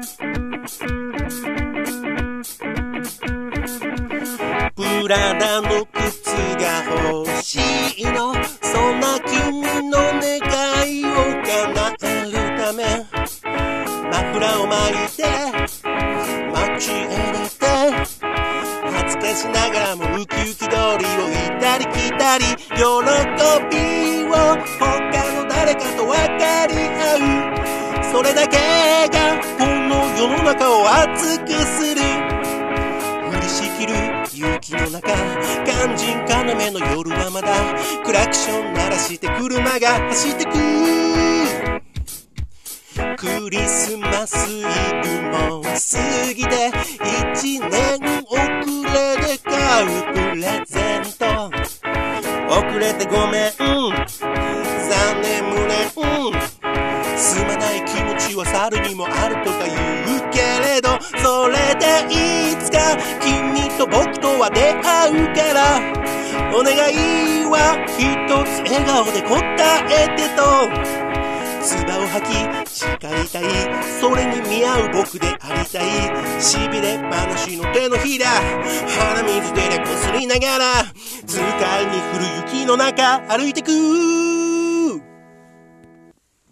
プラダの靴が欲しいの、そんな君の願いを叶えるため、マフラーを巻いて街へ出て、恥ずかしながらもウキウキ通りを行ったり来たり、喜びを他の誰かと分かり合う、それだけがこの世の中を熱くする。降りしきる雪の中、肝心要の夜はまだクラクション鳴らして車が走ってく。クリスマスイブも過ぎて1年遅れで買うプレゼント、遅れてごめん、残念無念、すまない気持ちは猿にもあるとか言うけれど、それでいつか君と僕とは出会うから、お願いは一つ笑顔で答えてと、唾を吐き誓いたい、それに見合う僕でありたい、しびれ話の手のひら、鼻水でこすりながら痛快に降る雪の中歩いてく。